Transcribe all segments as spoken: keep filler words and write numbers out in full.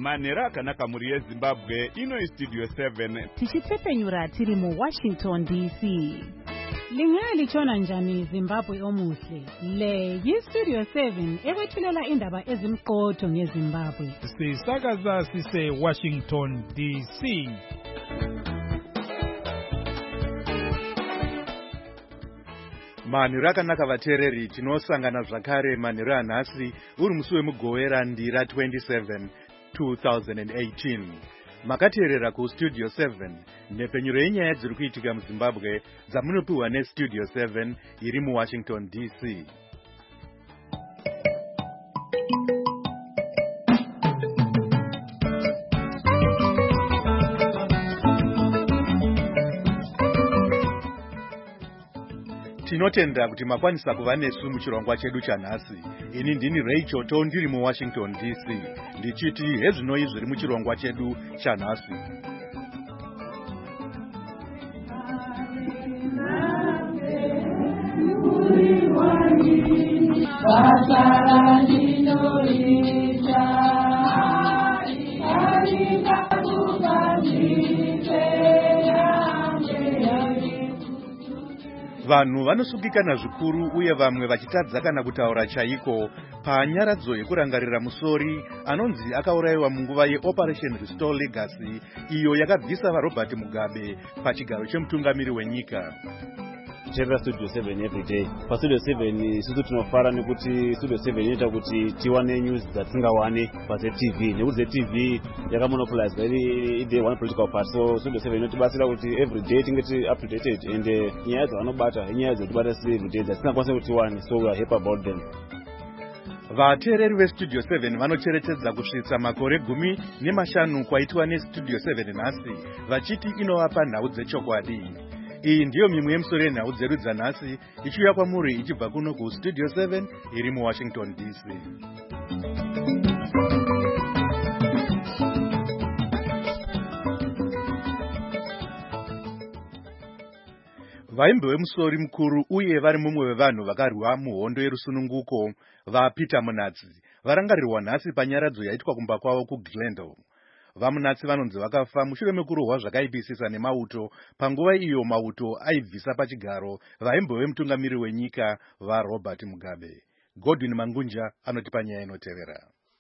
manhero akanaka mhuri yezimbabwe. Ino Studio seven tichitsepenyura tiri mu Washington D C. Lingaya lichona njani Zimbabwe omuhle? Le yi Studio seven ekwethulela indaba ezimqotho ngeZimbabwe. Sisakaza sise Washington D C. Manhero akanaka vateereri, tinosangana zvakare manhero anhasi uri musi wemugowera ndira twenty-seven two thousand eighteen. Makateerera ku Studio seven, nhepfenyuro yenyaya dziri kuitika muZimbabwe dzamunopiwa neStudio seven iri muWashington D C. Tinotenda kuti makwanisa kuva nesu muchirongwa chedu chanhasi. Ini ndini Rachel To ndiri muWashington D C. Ndichiti hezvinoi zviri muchirongwa chedu chanhasi. Vanhu vanosungikana zvikuru uye vamwe vachitadza kana kutaura chaiko panyaradzo yekurangarira musori anonzi akaurayiwa munguva yeOperation Restore Legacy iyo yakabvisa vaRobert Mugabe pachigaro chemutungamiri wenyika. Chevra Studio seven every day. Pa Studio seven isusu tinofara nekuti Studio seven inoita kuti tiwane news dzatingawane pa T V. Nekuti T V yakamonopolize very the one political part. So Studio seven inotibatsira kuti every day tingeti up to date and nyaya dzavanobata nyaya dzotibata every day dzasingakwanisa kutiwane, so we are happy about them. Vateereri veStudio seven vanocherechedza kusvitsa makore gumi nemashanu kwaitwa neStudio seven nhasi vachiti inovapa nhau dzechokwadi. Iyi ndiyo mimwe yemusoro yenhau dzedu dzanhasi ichiuya kwamuri ichibva kuno kuStudio seven iri muWashington D C. Vaimbe vemusori mukuru uye vari mumwe vevanhu vakarwa muhondo yerusununguko vaPeter Munatsi varangarirwa nhasi panyaradzo yaitwa kumba kwavo kuGlendale. Vamunatsi vanonzi vakafa mushure mekurohwa zvakaipisisa nemauto panguva iyo mauto aibvisa pachigaro vaimbe vemutungamiri wenyika vaRobert Mugabe. Godwin Mangunja anotipa nyaya inotevera.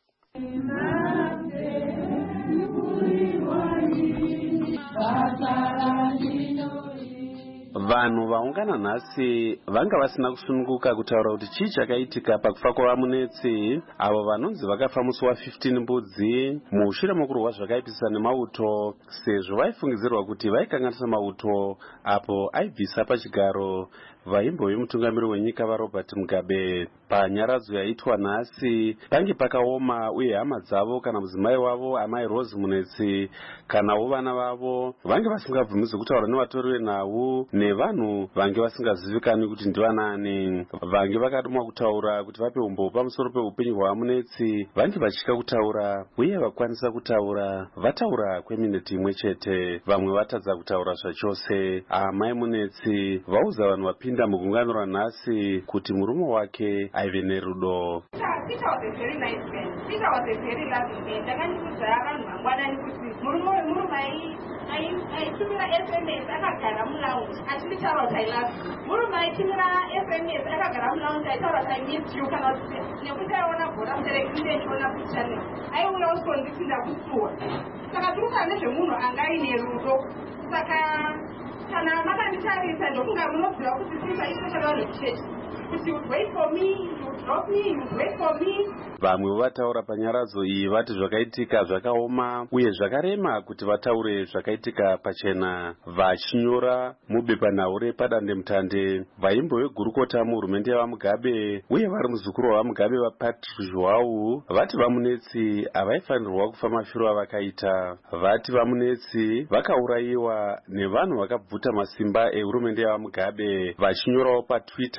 Vanhu vaungana nhasi vanga vasina kusununguka kutaura kuti chii chakaitika pakufa kwavamunetsi avo vanonzi vakafa musi wa15 mbudzi mushure mokurohwa zvakaipisisa nemauto, sezvo vaifungidzirwa kuti vaikanganisa mauto apo aibvisa pachigaro vaimbo vemutungamiri wenyika vaRobert Mugabe. Panyaradzo yaitwa nhasi pange pakaoma uye hama dzavo kana mudzimai wavo amai Rose Munetsi kanawo vana vavo vange vasingabvumidzwi kutaura nevatori venhau nevanhu vange vasingazivikanwi kuti ndivanani. Vange vakatumwa kutaura kuti vape umbo pamusoro peupenyu hwavamunetsi vange vachitya kutaura uye vakwanisa kutaura vataura kweminiti imwe chete, vamwe vatadza kutaura zvachose. Amai Munetsi vaudza vanhu vapinda mugungano ranhasi kuti murume wake aive nerudo. Peter was a very nice man. Peter was a very loving man. Ndakandikudzara vanhu vangwanani kuti murume murume aitumira S M S akagara mulaunji achinditaura kuti I love you. Murume aitumira S M S akagara mulaunji aitaura kuti I miss you kana kuti nekuti aiona bhora muterekinde ndiona kuchannel aiuya usondipinda kusuwa. Saka tirikutaura nezvemunhu anga aine rudo. Saka kana makanditarisa ndokunga runobvira kuti Peter isoshavanhu chechi. Kuti you wait for me, you drop me, you wait for me. Vamwe vataura panyaradzo iyi vati zvakaitika zvakaoma uye zvakarema kuti vataure zvakaitika pachena, vachinyora mubepanhau repadandemutande. Vaimbo vegurukota muhurumende yavaMugabe uye vari muzukuru wavaMugabe vaPatrick Zhuwau vati vamunetsi havaifanirwa kufa mafiro avakaita. Vati vamunetsi vakaurayiwa nevanhu vakabvuta masimba ehurumende yavaMugabe. Vachinyorawo paTwitter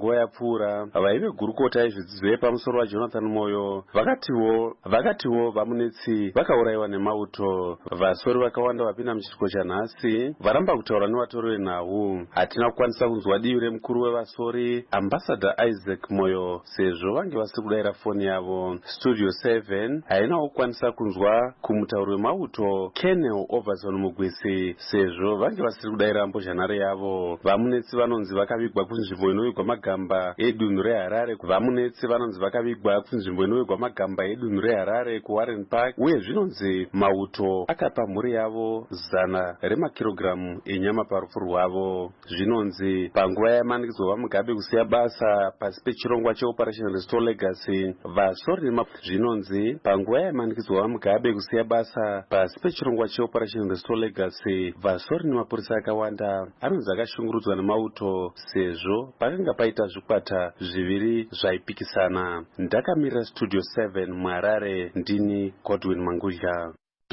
panguva yapfuura vaive gurukota yezvidzidzo yepamusoro vaJonathan Moyo vakatiwo vakatiwo vamunetsi vakaurayiwa nemauto. Vasori vakawanda vapinda muchitiko chanhasi varamba kutaura nevatori venhau. Hatina kukwanisa kunzwa divi remukuru wevasori Ambassador Isaac Moyo sezvo vange vasiri kudayira foni yavo. Studio seven hainawo kukwanisa kunzwa kumutauri wemauto Kennel Overson Mugwisi sezvo vange vasiri kudayira mbozhanhare yavo. Vamunetsi vanonzi vakavigwa kunzvimbo inovigwa magamba edunhu reHarare. Vamunetsi vanonzi vakavigwa kunzvimbo inovigwa magamba edunhu reHarare kuWarren Park, uye zvinonzi mauto akapa mhuri yavo zana remakirogiramu enyama parufu rwavo. Zvinonzi panguva yamanikidzwa vaMugabe kusiya basa pasi pechirongwa cheOperation Restore Legacy vasori nema zvinonzi panguva yamanikidzwa vaMugabe kusiya basa pasi pechirongwa cheOperation Restore Legacy vasori nemapurisa akawanda anonzi akashungurudzwa nemauto sezvo pakanga paita zvikwata zviviri zvaipikisana. Ndakamirira Studio seven muHarare, ndini Godwin Mangudya.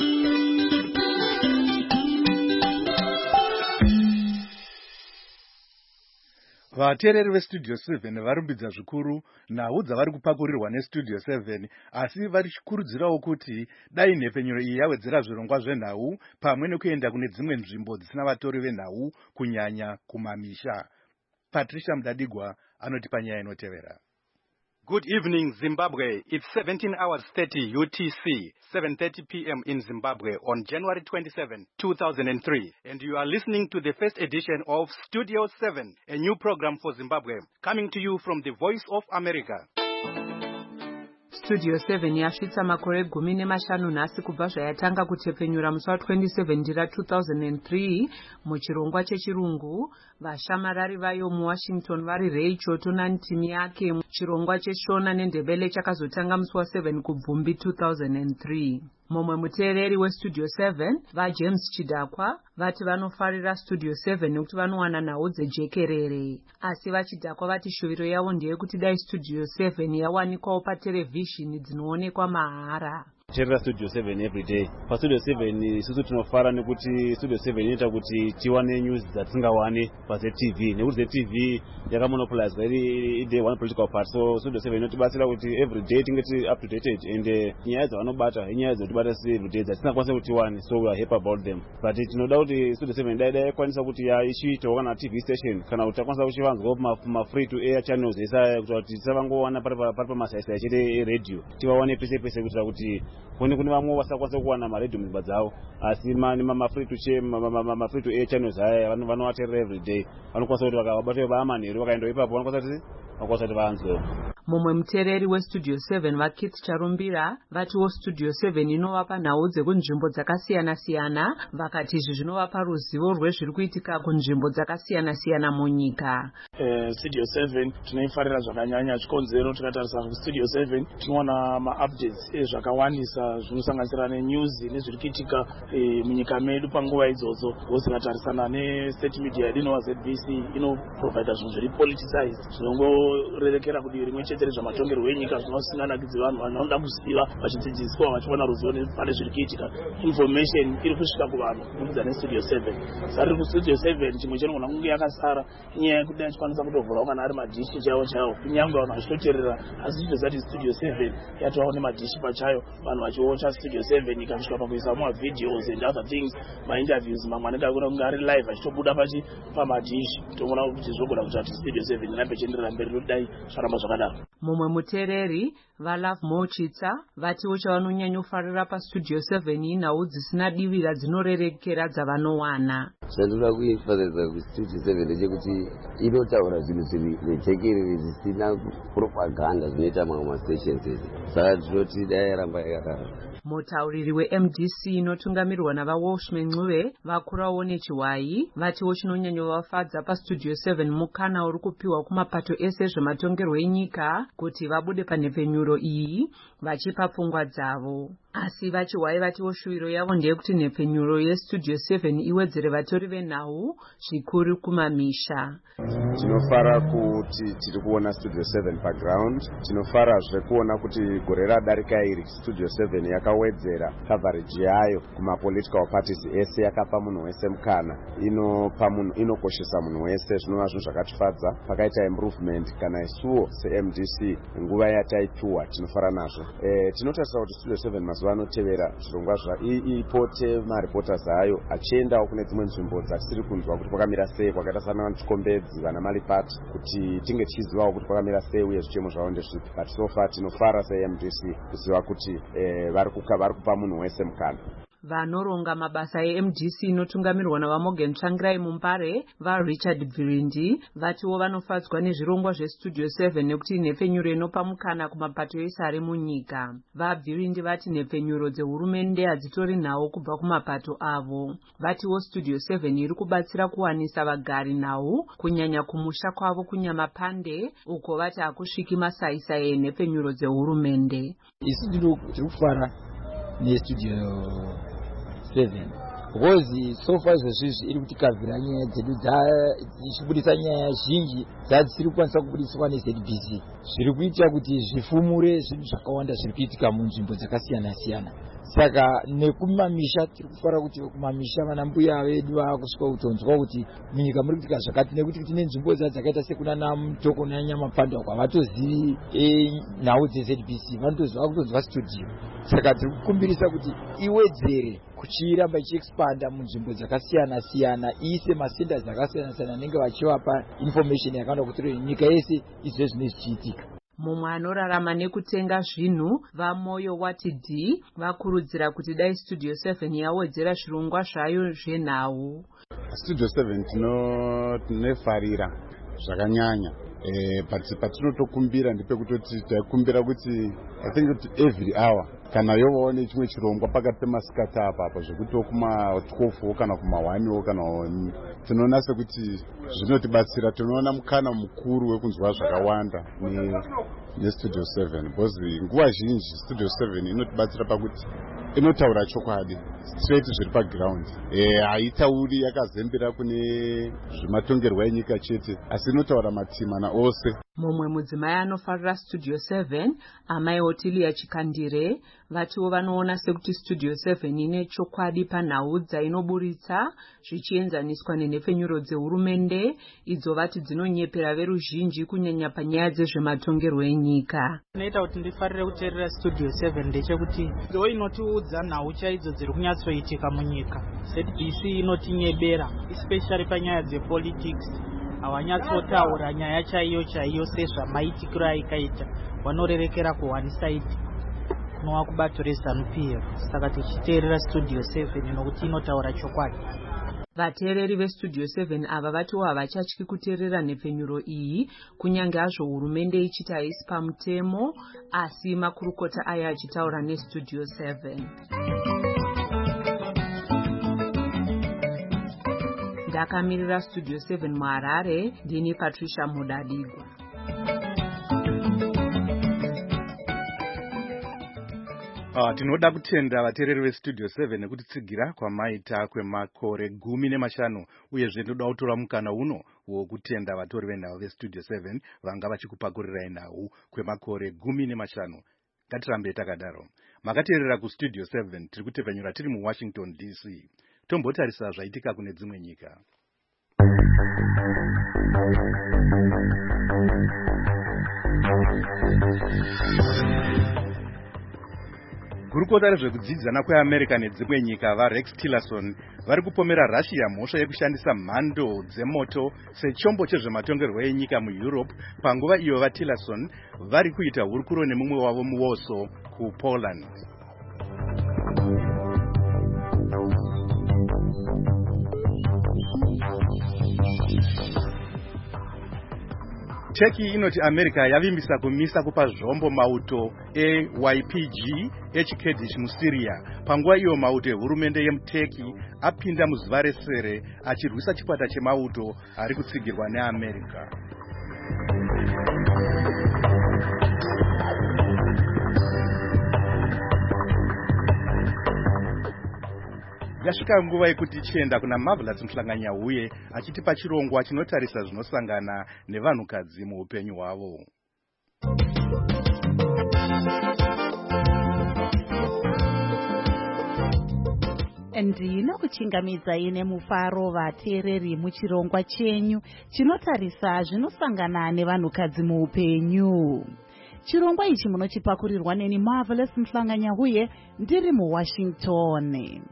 Vateereri veStudio seven varumbidza zvikuru nhau dzavari kupakurirwa neStudio seven, asi vachikurudzirawo kuti dai nhepfenyuro iyi yawedzera zvirongwa zvenhau pamwe nekuenda kune dzimwe nzvimbo dzisina vatori venhau kunyanya kumamisha. Patricia Mudadigwa anotipa nyaya inotevera. Good evening, Zimbabwe. It's seventeen hours thirty U T C, seven thirty p m in Zimbabwe on January twenty-seventh, two thousand three. And you are listening to the first edition of Studio seven, a new program for Zimbabwe, coming to you from the Voice of America. Studio seven yasvitsa makore gumi nemashanu nhasi kubva zvayatanga kutepfenyura musi wa27 ndira two thousand three muchirongwa chechirungu. Vashamarari vayo muWashington vari Ray Choto netimu yake. Chirongwa cheshona nendebele chakazotanga musi wa7 kubvumbi two thousand three. Mumwe muteereri weStudio seven vaJames Chidakwa vati vanofarira Studio seven nekuti vanowana nhau dzejekerere, asi vaChidakwa vati shuviro yavo ndeyekuti dai Studio seven yawanikwawo paterevhizhini dzinoonekwa mahara. Cherera Studio seven every day. PaStudio seven isusu tinofara nekuti Studio seven inoita kuti tiwane news dzatingawane paZTV, nekuti ZTV yakamonopolized iri ide one political part, so Studio seven inotibatsira kuti every day tingeti up to date and nyaya dzavanobata inyaya dzotibata every day dzatisingakwanisa kuti tiwane, so we are happy about them. But tinoda kuti Studio seven dai dai kwanisa kuti ya ichiitawo kana T V station kana kuti takwanisa kuchivanzwa kuma free to air channels esa kuti tisavangowana pari pamasaisa chete radio, tivawane pese pese kuitira kuti kune kune vamwe vasakwanisa kuwana maredhiyo mudzimba dzavo, asi mama-free to che mama-free to air channels aya vanovateerera every day, vanokwanisa kuti vakavabata vaamanheru vakaenda ipapo vanokwanisa kuti vakwanisa kuti vaanzwewo. Mumwe muteereri weStudio seven vaKit Charumbira vatiwo Studio seven inovapa nhau dzekunzvimbo dzakasiyana-siyana, vakati izvi zvinovapa ruzivo rwezviri kuitika kunzvimbo dzakasiyana-siyana munyika. Studio seven tinoifarira zvakanyanya, chikonzero tikatarisa Studio seven tinowana ma-updates ezvakawandisa zvinosanganisira nenews nezviri kuitika munyika medu panguva idzodzo. Tikatarisa nestate media yedu inova Z B C inoprovida zvinhu zviri politicized zvinongorerekera kuti rimwe chete rezvamatongerwo enyika zvinosinganakidzi vanhu vanoda kuziva vachidzidziswa vachiwana ruzivo pane zviri kuitika. Information iri kusvika kuvanhu kubudikidza neStudio seven. Sari kuStudio seven chimwe chinogona kunge yakasara inyaya yekuti achikwanisa kutovhurawo kana ari madhishi chaiwo chaiwo kunyange vanhu vachitoteerera, asi chitozati Studio seven yatovawo nemadhishi pachayo, vanhu vachiwatcha Studio seven ikasvika pakuisa mavideos and other things, mainterviews mamwe anenge akona kunge ari live achitobuda pamadhishi. Toona kuti zvogona kuti ati Studio seven irambe ichienderera mberi nodai zvaramba zvakadaro. Mumwe muteereri vaLove Mochitsa vatiwo chavanonyanyofarira paStudio seven nhau dzisina divira dzinorerekera dzavanowana. Zvandinoda kuifaririsa kuStudio seven ndechekuti inotaura zvinhu zviri nejekerere zvisina propaganda zvinoita mamwe mastations ezi, saka tinoti dai yaramba yakadaro. Mutauriri weM D C inotungamirwa navaWalshman Ncube vakurawo nechiwayi vatiwo chinonyanyovafadza paStudio seven mukana uri kupiwa kumapato ese zvematongerwo enyika kuti vabude panhepfenyuro iyi vachipa pfungwa dzavo. asi vachiwai vatiwo shuviro yavo ndeyekuti nhepfenyuro yestudio seven iwedzere vatori venhau zvikuru kumamisha. Tinofara kuti tiri kuona studio seven paground. Tinofarazve kuona kuti gore radarika iri studio seven yakawedzera coverage yayo kumapolitical parties ese, yakapa munhu wese mukana, inopa munhu, inokoshesa munhu wese. Zvinova zvinhu zvakatifadza. Pakaita improvement kana isuwo se-M D C nguva yataipiwa, tinofara nazvo. E, tinotarisira kuti studio seven mazuva anotevera zvirongwa ipote mareporters ayo achiendawo kune dzimwe nzvimbo dzatisiri kunzwa kuti kwakamira sei, kwakaita sana Chikombedzi, vana Malipati, kuti tinge tichizivawo kuti kwakamira sei uye zvichemo zvavo ndezvipi. But so far tinofara se-M D C kuziva kuti eh, vari kupa munhu wese mukana. Vanoronga mabasa e-M D C inotungamirwa naVaMorgan Tsvangirai Mumbare vaRichard Bvirindi vatiwo vanofadzwa nezvirongwa zvestudio seven nekuti nhepfenyuro inopa mukana kumapato ese ari munyika. VaBvirindi vati nhepfenyuro dzehurumende hadzitori nhau kubva kumapato avo. Vatiwo studio seven iri kubatsira kuwanisa vagari nhau kunyanya kumusha kwavo kunyamapande uko vati hakusviki masaisai enhepfenyuro dzehurumende. Isu tiri kufara nestudio seven because so far zvizvi iri kuti kavhira nyaya dzedu dzichibudisa nyaya zhinji dzadzisiri kukwanisa kubudiswa ne-Z B C, zviri kuita kuti zvifumure zvinhu zvakawanda zviri kuitika munzvimbo dzakasiyana siyana. Saka nekumamisha tiri kufara kuti kumamisha vana mbuya vedu vakusvika kutonzwa kuti munyika muri kuitika zvakati, nekuti tine nzvimbo dzakaita sekunana Mutoko naNyamapanda uko havatozivi nhau dze-Z B C, vanotoziva kutonzwa studio. Saka tiri kukumbirisa kuti iwedzere kuchiramba ichiexpanda munzvimbo dzakasiyana siyana, ise masenders akasiyana siyana anenge vachivapa information yakawanda kuti nyika yese izve zvine zvichiitika. Mumwe anorarama nekutenga zvinhu vaMoyo Wati D vakurudzira kuti dai studio seven yawedzera zvirongwa zvayo zvenhau. Studio seven tinofarira zvakanyanya. Eh, but patinotokumbira ndepekutoti taikumbira kuti I think kuti every hour kana yovawo nechimwe chirongwa pakati pemasikati apa apa zvekuti kuma twelve kana kuma one kana tinoona sekuti zvinotibatsira. Tinoona mukana mukuru wekunzwa zvakawanda nestudio seven because nguva zhinji studio seven inotibatsira pakuti inotaura chokwadi straight zviri paground. Haitauri yakazembera kune zvimatongerwa enyika chete, asi inotaura matimana ose. Mumwe mudzimai anofarira studio seven, amai Otilia Chikandire, vatiwo vanoona sekuti studio seven ine chokwadi panhau dzainoburitsa zvichienzaniswa nenhepfenyuro dzehurumende idzo vati dzinonyepera veruzhinji kunyanya panyaya dzezvematongerwo enyika. Zvinoita kuti ndifarire kuteerera studio seven ndechekuti ndo inotiudza nhau chaidzo dziri kunyatsoitika munyika. Z B C inotinyebera especially panyaya dzepolitics. Havanyatsotaura nyaya chaiyo chaiyo sezvamaitikiro aikaita, vanorerekera kuone side nova kubato reZANU P F. Saka tichiteerera studio seven nokuti inotaura chokwadi. Vateereri vestudio seven ava vatiwo havachatyi kuteerera nhepfenyuro iyi kunyange hazvo hurumende ichiti haisi pamutemo, asi makurukota aya achitaura nestudio seven. Ndakamirira studio seven muHarare, ndini Patricia Mudadigwa. Uh, tinoda kutenda vateereri vestudio seven nekutsigira kwamaita kwemakore gumi nemashanu, uyezve ndoda kutora mukana uno wokutenda vatori venhau vestudio seven vanga vachikupakurirai nhau kwemakore gumi nemashanu. Ngatirambe takadaro. Makateerera kustudio seven, tiri kutepfenyura tiri muWashington D C. Tombotarisa zvaitika kune dzimwe nyika. Gurukota rezvekudzidzana kweAmerica nedzimwe nyika vaRex Tillerson vari kupomera Russia mhosva yekushandisa mhando dzemoto sechombo chezvematongerwo enyika muEurope panguva iyo vaTillerson vari kuita hurukuro nemumwe wavo muWarsaw kuPoland. Turkey inoti America yavimbisa kumisa kupa zvombo mauto eY P G echiKurdish muSyria panguva iyo mauto ehurumende yemuTurkey apinda muzuva resere achirwisa chikwata chemauto ari kutsigirwa neAmerica. yakasvika nguva yekuti chienda kuna Marvelous Mhlanganyahuye achitipa chirongwa chinotarisa zvinosangana nevanhukadzi muupenyu hwavo. Ndinokuchingamidzai nemufaro vateereri muchirongwa chenyu chinotarisa zvinosangana nevanhukadzi muupenyu. Chirongwa ichi munochipakurirwa neni Marvelous Mhlanganyahuye ndiri muWashington.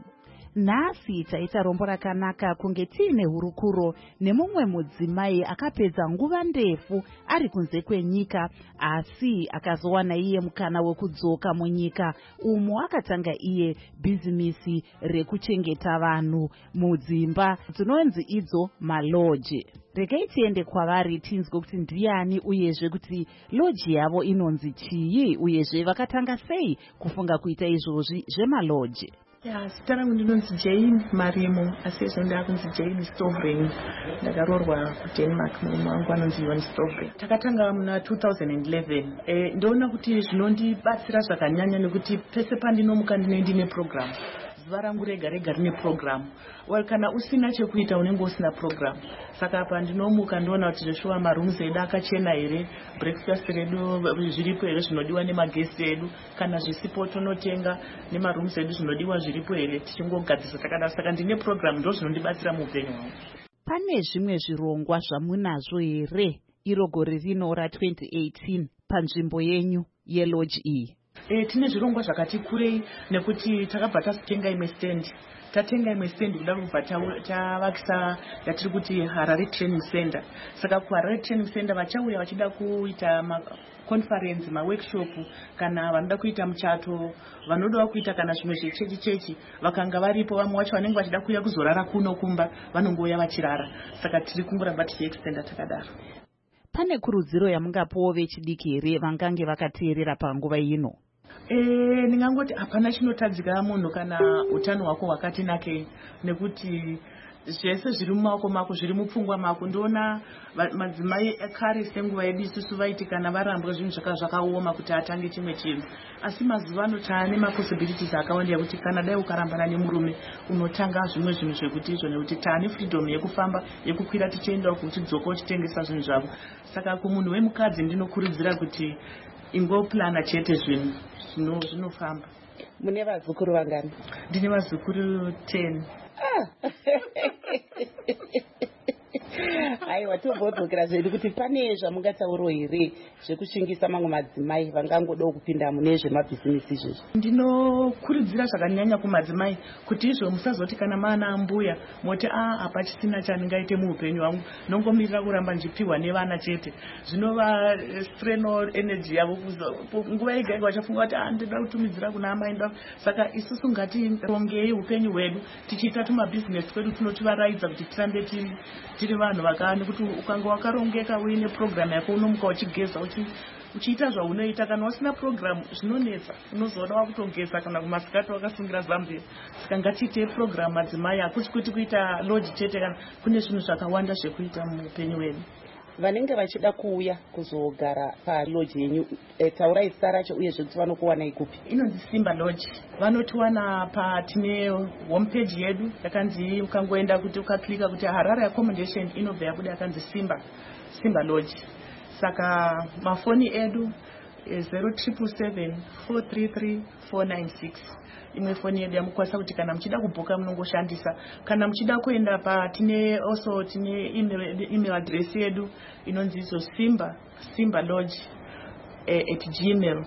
Nhasi taita rombo rakanaka kunge tiine hurukuro nemumwe mudzimai akapedza nguva ndefu ari kunze kwenyika asi akazowana iye mukana wekudzoka munyika umo akatanga iye bhizimisi rekuchengeta vanhu mudzimba dzinonzi idzo maloji. Regai tiende kwavari tinzwe kuti ndiani uyezve kuti loji yavo inonzi chii uyezve vakatanga sei kufunga kuita izvozvi zvemaloji. Ya, zita rangu ndinonzi Jane Marimo, asi izvo ndakunzi Jane Stovring. Ndakarorwa kuDenmark, murume wangu anonzi Johan Stovring. Takatanga muna two thousand eleven. Eh, ndoona kuti zvinondibatsira zvakanyanya nekuti pese pandinomuka ndinoenda neprogram. Zuva rangu rega rega rine program. Well, kana usina chekuita unenge usina program. Saka apa ndinomuka ndoona kuti zveshuwa marooms edu akachena here, breakfast redu zviripo here zvinodiwa nemagesti edu, kana zvisipo tonotenga nemarooms edu zvinodiwa zviripo here tichingogadzisa takadaro. Saka ndine program ndo zvinondibatsira muupenyu hwangu. Pane zvimwe zvirongwa zvamunazvo here iro gore rino ra twenty eighteen panzvimbo yenyu yeloji iyi? Eh, tine zvirongwa zvakati kurei nekuti takabva tatenga imwe stand. Tatenga imwe stand kuda kubva tavakisa yatiri kuti Harare Training Center. Saka kuHarare Training Center vachauya vachida kuita ma conference, ma workshop, kana vanoda kuita muchato, vanoda kuita kana zvimwe zvechechi chechi, vakanga varipo vamwe vacho vanenge vachida kuuya kuzorara kuno kumba vanongouya vachirara. Saka tiri kungoramba tichiextenda takadaro. Pane kurudziro yamungapawo vechidiki here vangange vakateerera panguva ino? Eh, ndingangoti hapana chinotadzika munhu kana utano hwako hwakati nakei, nekuti zvese zviri mumaoko mako zviri mupfungwa mako. Ndoona madzimai ekare senguva yedu isusu vaiti kana varambwa zvinhu zvaka zvakaoma kuti atange chimwe chinhu, asi mazuva ano taane maposibilities akawanda ekuti kana dai ukarambana nemurume unotanga zvimwe zvinhu zvekuti izvo, nekuti taane freedom yekufamba yekukwira tichiendawo kuchidzoka uchitengesa zvinhu zvavo. Saka kumunhu wemukadzi ndinokurudzira kuti ingoplana chete zvinhu zvinofamba. Mune vazukuru vangani? Ndine vazukuru ten. Aiwa, tombodzokerazve zvedu kuti pane zvamungatauro here zvekushingisa mamwe madzimai vangangodawo kupinda mune zvemabhizinesi izvozvo? Ndinokurudzira zvakanyanya kumadzimai kuti izvo musazoti kana maana mbuya moti a hapachisina chandingaite muupenyu hwangu, nongomirira kuramba ndichipihwa nevana chete. Zvinova strenal energy yavo nguva yega yega vachafunga kuti ah ndinoda kutumidzira kuna amai nda. Saka isusu ngatirongei upenyu hwedu tichiita tumabhizinesi kwedu tunotivaraidza kuti tirambe tiri vanhu vakani, nekuti ukanga wakarongeka uine program yako unomuka uchigeza uchiita zvaunoita. Kana wasina program zvinonetsa, unozoda wakutogeza kana kumasikati wakasungira zambia. Saka ngatiite program madzimai, hakuti kuti kuita loji chete, kana kune zvinhu zvakawanda zvekuita muupenyu hwedu. Vanenge vachida kuuya kuzogara paloji yenyu, e, taurai zita racho uyezve kuti vanokuwanai kupi? Inonzi Simba Lodge. Vanotiwana patine homepage yedu yakanzi, ukangoenda kuti ukaklika kuti Harare accommodation inobva yabuda yakanzi Simba Simba Lodge. Saka mafoni edu zero triple seven four three three four nine six. Imwe foni yedu yamukwanisa kuti kana muchida kubhuka munongoshandisa. Kana muchida kuenda pa tine also tine email, email address yedu inonzi izo simba simba lodge eh, at gmail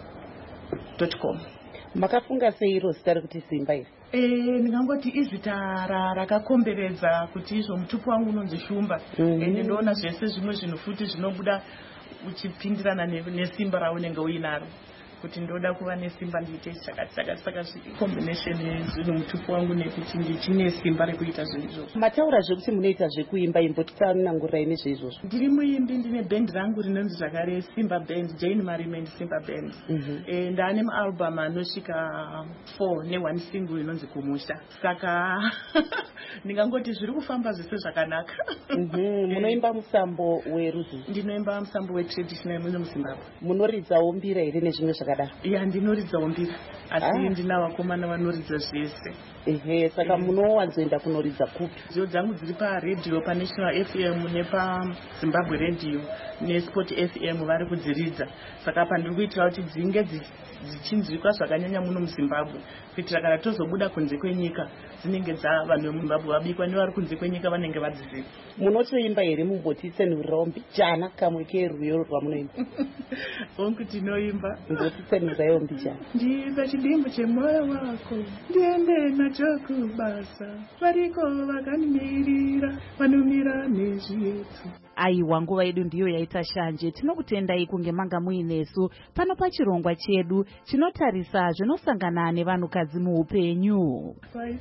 dot com. Makafunga sei iro zita rekuti Simba iri? Eh, ndingangoti izita rakakomberedza kuti izvo mutupu wangu unonzi Shumba. Mm -hmm. Ende ndoona zvese zvimwe zvinhu futi zvinobuda uchipindirana nesimba raunenge uinaro. Kuti ndoda kuva nesimba ndiite chakati chakati. Saka combination yezvinhu mutupu wangu nekuti ndichine simba rekuita zvinhu izvozvo. Mataura zvekuti munoita zvekuimba imbo, titsanangurirai nezveizvozvo. Ndiri muimbi, ndine band rangu rinonzi zvakare Simba Band, Jane Marimo and Simba Band. Mm -hmm. E, ndaane maalbum anosvika four ne one single inonzi Kumusha. Saka ndingangoti zviri kufamba zvese zvakanaka. Mhm. Munoimba musambo werudzi? Ndinoimba musambo wetraditional muno muZimbabwe. Munoridzawo mbira here nezvimwe zvakadaro? zvakadaro? Ya, ndinoridzawo mbira asi ndina vakomana vanoridza zvese. Ehe, saka munowanzoenda kunoridza kupi? Nziyo dzangu dziri paredhiyo paNational F M nepaZimbabwe Radio neSport F M vari kudziridza. Saka apa ndiri kuitira kuti dzinge dzichinzwikwa zvakanyanya muno muZimbabwe kuitira kana tozobuda kunze kwenyika dzinenge dza vanhu vemuZimbabwe vabikwa nevari kunze kwenyika vanenge vadziziva. Munotoimba here mumbotitsenurirawo mbichana kamwe kerwiyo rwamunoimba? Onku tinoimba. Ngotitsenurirawo mbichana. Ndiimba chidimbu chemoyo wako ndiende nacho kubasa variko vakanimirira vanomira nezviyetu. Aiwa, nguva yedu ndiyo yaita shanje. Tinokutendai kunge manga muinesu pano pachirongwa chedu chinotarisa zvinosangana nevanhukadzi muupenyu.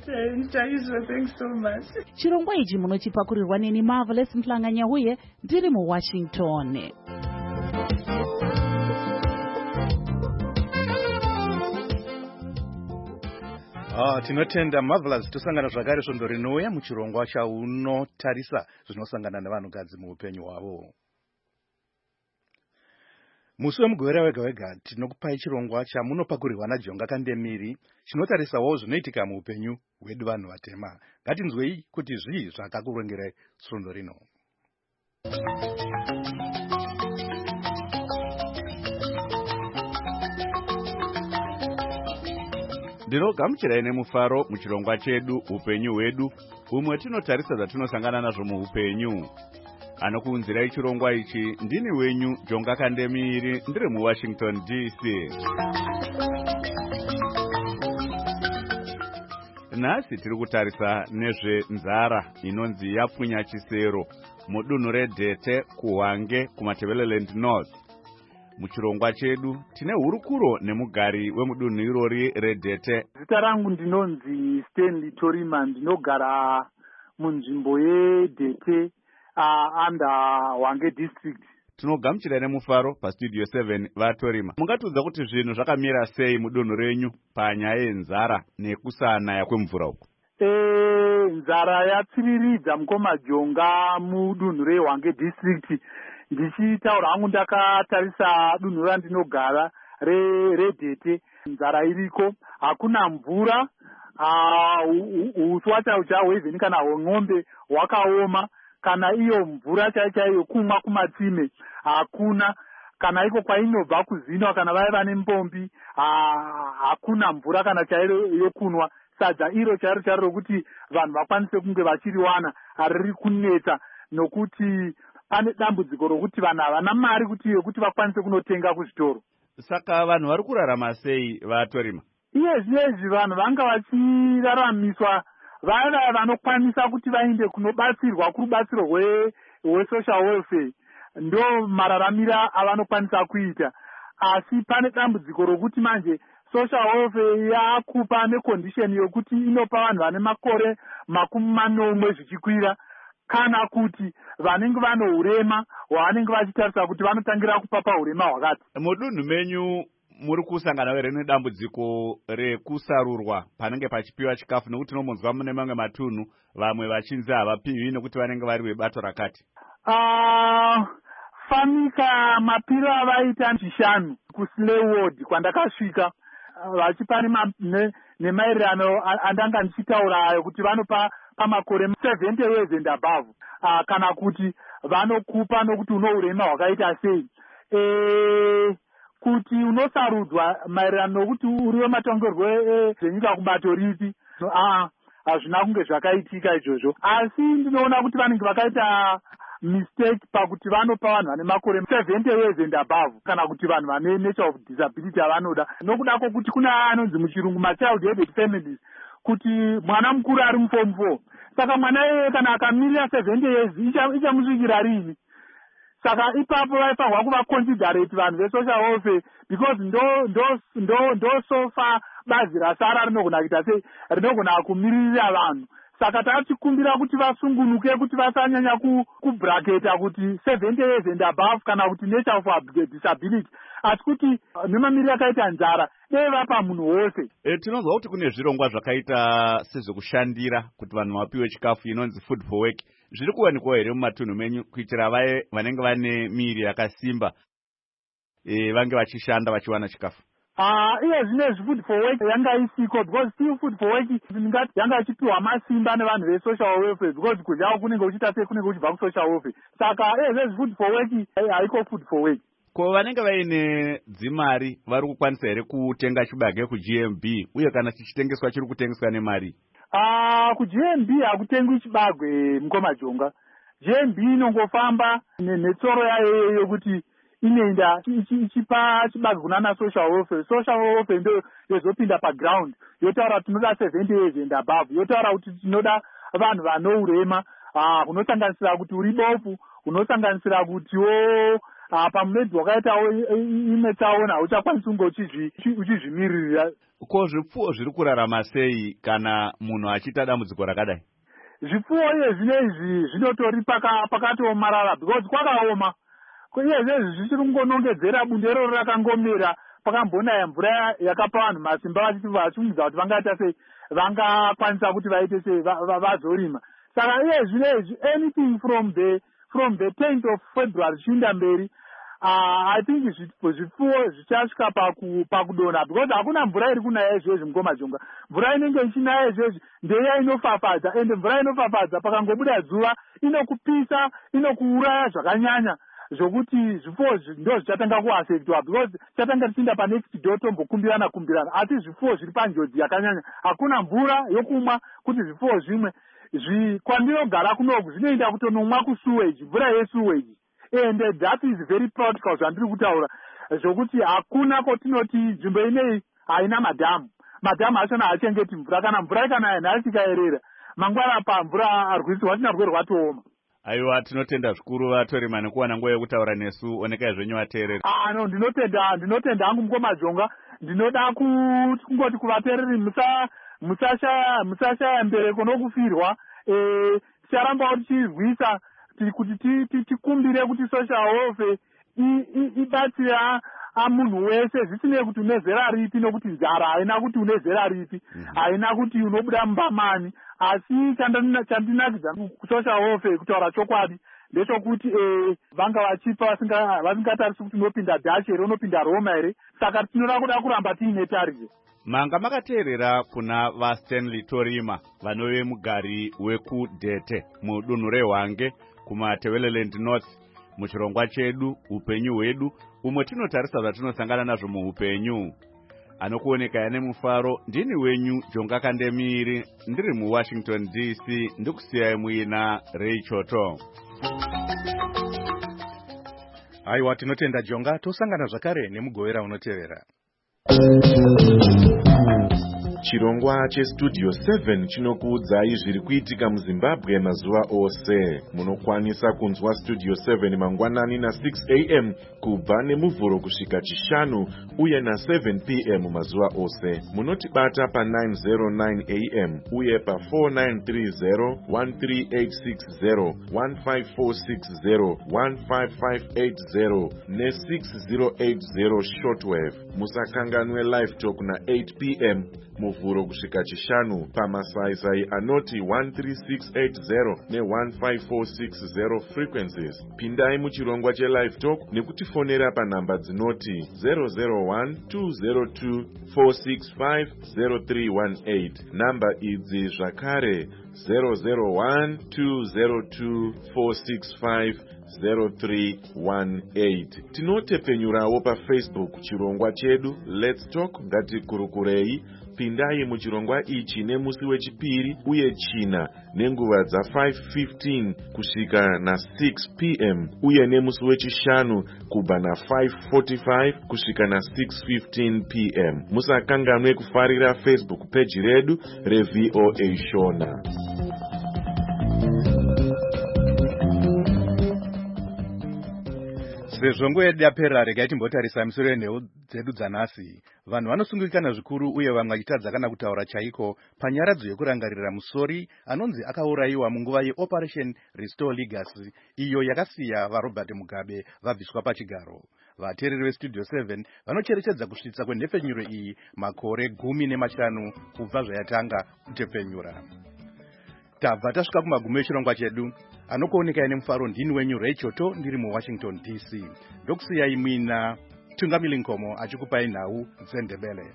Chirongwa ichi munochipakurirwa neni Marvelous Mhlanganya ndiri muWashington. Ah, tinotenda Marvelous. Tosangana zvakare svondo rinouya muchirongwa chaunotarisa zvinosangana nevanhukadzi muupenyu hwavo. Musi wemugore wega wega tinokupai chirongwa chamunopakurirwa naJonga Kandemiri chinotarisawo zvinoitika muupenyu hwedu vanhu vatema. Ngatinzwei kuti zvii zvakakurongerai svondo rino. Ndinogamuchirai nemufaro muchirongwa chedu upenyu hwedu, umwe tinotarisa zvatinosangana nazvo muupenyu. Anokuunzirai chirongwa ichi ndini wenyu Jonga Kandemiri ndiri muWashington D C. Nhasi tiri kutarisa nezvenzara inonzi yapfunya chisero mudunhu reDhete kuHwange kuMatabeleland North. Muchirongwa chedu tine hurukuro nemugari wemudunhu irori reDhete. Zita rangu ndinonzi Stanley Torima, ndinogara munzvimbo yeDhete uh, under Hwange district. Tinogamuchira nemufaro pastudio seven vaTorima. Mungatiudza kuti zvinhu zvakamira sei mudunhu renyu panyaya yenzara nekusanaya kwemvura uku? Eh, nzara yapfiriridza mukoma Jonga mudunhu reHwange district. Ndichitaura hangu ndakatarisa dunhu randinogara reDhete, nzara iriko, hakuna mvura, uswa chaiwo even kana hwemombe hwakaoma, kana iyo mvura chaiyo kumwa kumatsime hakuna, kana iko kwainobva kuzinwa kana vaya vane mbombi hakuna mvura kana chaiyo yokunwa. Sadza iro chairo chairo rokuti vanhu vakwanise kunge vachiriwana riri kunetsa nokuti pane dambudziko rokuti vanhu havana mari kuti yekuti vakwanise kunotenga kuzvitoro. Saka vanhu vari kurarama sei vaTorima? Iyezvi yezvi vanhu vanga vachiraramiswa vaya vanokwanisa kuti vaende kunobatsirwa kurubatsiro rwesocial welfare, ndo mararamira avanokwanisa kuita. Asi pane dambudziko rokuti manje social welfare yakupa necondition yokuti inopa vanhu vane makore makumi manomwe zvichikwira, kana kuti vanenge vane urema hwavanenge vachitarisa kuti vanotangira kupa paurema hwakati. Mudunhu menyu muri kusangana here nedambudziko rekusarurwa panenge pachipiwa chikafu, nekuti tinombonzwa mune mamwe matunhu vamwe vachinzi havapiwi nekuti vanenge vari vebato rakati? Uh, fanika mapiro avaita zvishanu kuSleward kwandakasvika, vachipa nemaererano andanga ndichitaura ayo kuti vanopa pamakore seventy years and above, uh, kana kuti vanokupa nokuti unourema hwakaita sei. E, kuti unosarudzwa maererano nokuti uriwe matongerwo zvenyika kubato ripi, ah, hazvina kunge zvakaitika izvozvo. Asi ndinoona kuti vanenge vakaita mistake pakuti vanopa vanhu vane makore seventy years and above, kana kuti vanhu vane nature of disability avanoda, nokuda kwokuti kuna anonzi muchirungu machild headed families, kuti mwana mukuru ari muform four, saka mwana iyeye kana akamirira seventy years ichamusvikira rini? Saka ipapo vaifanirwa kuvaconsiderate vanhu vesocial welfare, because ndo ndo ndo ndo sofa bazi rasara rinogona kuita sei, rinogona kumiririra vanhu. Saka tachikumbira kuti vasungunuke, kuti vasanyanya kubraketa kuti seventy years and above kana kuti nature of disability, asi kuti nemamiriro akaita nzara dei vapa munhu wose. E, tinonzwa kuti kune zvirongwa zvakaita sezvekushandira kuti vanhu vapiwe chikafu inonzi food for work. Zviri kuwanikwa here mumatunhu menyu kuitira vaye vanenge vane miri yakasimba e, vange vachishanda vachiwana chikafu? Ah, iye zvinezvi food for work yanga isiko because still food for work ndingati yanga ichipiwa masimba nevanhu vesocial welfare because kudyawo kunenge kuchiita sei kunenge kuchibva kusocial welfare saka iye zvezvi food for work haiko food for work. Ko vanenge vaine dzimari vari kukwanisa here kutenga chibage ku-G M B uye kana chichitengeswa chiri kutengeswa nemari? Ah, ku-G M B hakutengwi chibagwe Mukomajonga. G M B inongofamba netsoro yayo yokuti inoenda ichipa chibage kunana social welfare. Social welfare ndo yozopinda paground yotaura tinoda seventy years and above, yotaura kuti tinoda vanhu vano urema hunosanganisira kuti uri bofu, hunosanganisira kutiwo pamwedzi wakaitawo imwe tsaona uchakwanisa kunge uchizvimiririra. Ko zvipfuwo zviri kurarama sei kana munhu achiita dambudziko rakadai? Zvipfuwo iye zvinezvi zvinotori pakatomarara because kwakaoma. Iye zvezvi zvichiri kungonongedzera bundo iroro rakangomera pakambonaya mvura yakapa vanhu masimba vachiti vachimudza kuti vangaita sei vangakwanisa kuti vaite sei vazorima. Saka iye zvinezvi anything from the from the tenth of February zvichienda mberi I think zvipfuwo zvichasvika pakudonha because hakuna mvura iri kunaya izvezvi Mukomajonga. Mvura inenge ichinaya izvezvi ndeya inofafadza ende mvura inofafadza pakangobuda zuva inokupisa inokuuraya zvakanyanya zvokuti zvipfuwo ndo zvichatanga kuafectwa because chatanga tichienda panext door tombokumbirana kumbirana asi zvipfuwo zviri panjodzi yakanyanya. Hakuna mvura yokumwa kuti zvipfuwo zvimwe kwandinogara kunoku zvinoenda kutonomwa kusuwage, mvura yesuwage, and uh, that is very practical zvandiri kutaura zvokuti hakuna kotinoti nzvimbo inei haina madhamu. Madhamu achona haachengeti mvura, kana mvura ikanaya nhasi ikaerera mangwana pa mvura arwisi hwachina rwe rwatooma. Aiwa, tinotenda zvikuru vatorima nekuwana nguva yekutaura nesu. Onekai zvenyu vateereri. Ah no, ndinotenda ndinotenda hangu Mukomajonga. Ndinoda kuti kungoti kuvateereri musa musashaya musashaya mbereko nokufirwa. Eh, ticharamba tichirwisa kuti tikumbire kuti social welfare ibatsira munhu wese zvisinei kuti une zera ripi, nokuti nzara haina kuti une zera ripi, haina kuti unobuda mumbamani. Asi chandinakidza social welfare kutaura chokwadi ndechokuti vanga vachipa vasingatarisi kuti unopinda Dutch here unopinda Roma here, saka tinoda kuda kuramba tiine target. Manga makateerera kuna vaStanley Torima vanove mugari wekuDhete mudunhu reHwange kumaTebeleland North muchirongwa chedu upenyu hwedu umwe tinotarisa zvatinosangana nazvo muupenyu. Anokuoneka yane mufaro ndini wenyu Jonga Kandemiri ndiri muWashington D C ndikusiyai muina Ray Choto. Aiwa, tinotenda Jonga. Tosangana zvakare nemugowera unotevera. Chirongwa cheStudio seven chinokuudzai zviri kuitika muZimbabwe mazuva ose. Munokwanisa kunzwa Studio seven mangwanani na six a m kubva nemuvhuro kusvika chishanu uye na seven p m mazuva ose. Munotibata pa nine oh nine a m uye pa four nine three zero, one three eight six zero, one five four six zero, one five five eight zero ne six zero eight zero shortwave. Musakanganwe live talk na eight p m muvhuro kusvika chishanu pamasaisai anoti one three six eight zero ne one five four six zero frequencies. Pindai muchirongwa chelive talk nekutifonera panhamba dzinoti zero zero one, two zero two, four six five, zero three one eight. Namba idzi zvakare zero zero one, two zero two, four six five, zero three one eight. Tinotepenyurawo paFacebook chirongwa chedu Let's Talk Ngatikurukurei. Pindai muchirongwa ichi nemusi wechipiri uye china nenguva dza five fifteen kusvika na six p m uye nemusi wechishanu kubva na five forty-five kusvika na six fifteen p m. Musakanganwe kufarira Facebook page redu reV O A Shona. Sezvo nguva yedu yapera, regai timbotarisa misoro yenhau dzedu dzanhasi. Vanhu vanosungikana zvikuru uye vamwe vachitadza kana kutaura chaiko panyaradzo yekurangarira musori anonzi akaurayiwa munguva yeOperation Restore Legacy iyo yakasiya vaRobert Mugabe vabviswa pachigaro. Vateereri veStudio seven vanocherechedza kusvitsa kwenhefenyuro iyi makore gumi nemashanu kubva zvayatanga kutepenyura. Tabva tasvika kumagumo echirongwa chedu. Anokuoneka ine mufaro ndini wenyu Ray Choto ndiri muWashington D C. Ndokusiyai muina mutungamili nkomo achikupai nhau dzendebele.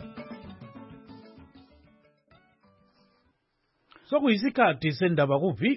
Sokuyisikhathi sendaba ku-V